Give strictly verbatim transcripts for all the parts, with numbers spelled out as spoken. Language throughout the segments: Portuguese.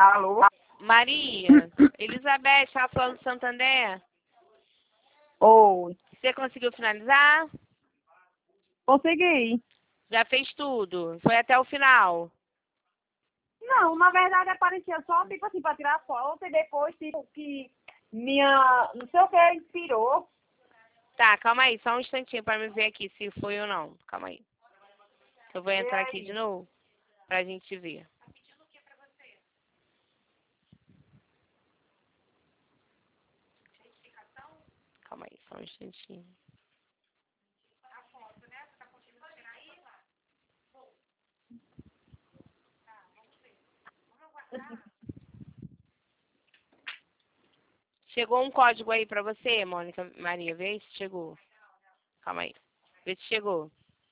Alô? Maria, Elizabeth, tá falando do Santander? Oi. Você conseguiu finalizar? Consegui. Já fez tudo? Foi até o final? Não, na verdade aparecia só, tipo assim, pra tirar foto e depois, tipo, que minha, não sei o que, inspirou. Tá, calma aí, só um instantinho pra me ver aqui se foi ou não. Calma aí. Eu vou E entrar aqui aí? de novo pra gente ver. Calma aí, só um instantinho. Chegou um código aí pra você, Mônica Maria? Vê se chegou. Calma aí. Vê se chegou.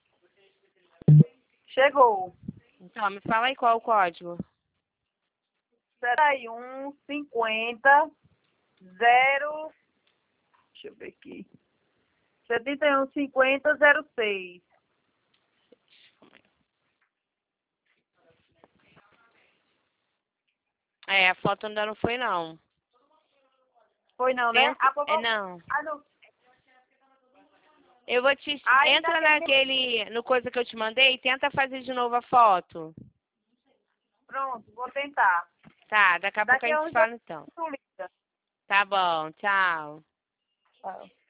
Chegou. Então, me fala aí qual é o código. setenta e um, cinquenta, zero. Deixa eu ver aqui. setenta e um, cinquenta, zero seis. Calma aí. É, a foto ainda não foi, não. Foi não, né? Tenta... Ah, pô, É, vou- não. ah, não. Eu vou te... Ainda Entra tem... naquele... No coisa que eu te mandei e tenta fazer de novo a foto. Pronto, vou tentar. Tá, daqui a pouco a Daqui a gente uns fala então. dois, tu liga. Tá bom, tchau. Tchau.